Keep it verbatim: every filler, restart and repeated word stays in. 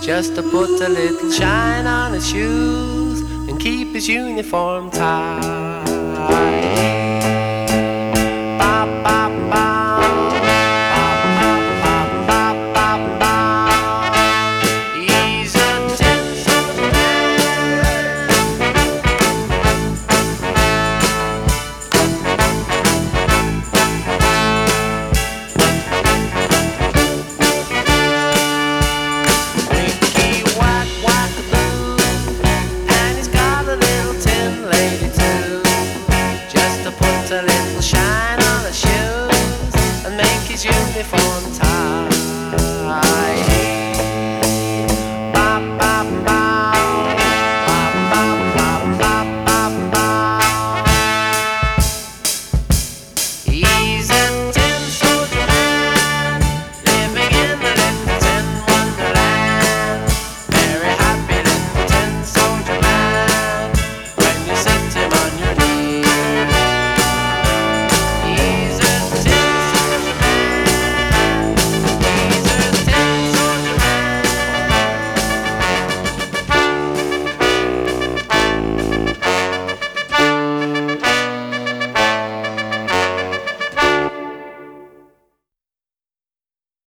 just to put a little shine on his shoes and keep his uniform tight. Bop, bop, bop. Bop, bop, bop, bop, bop, bop. He's a gentleman. Wicky whack wackadoo, and he's got a little tin lady too, just to put a little shine on his shoes and make his uniform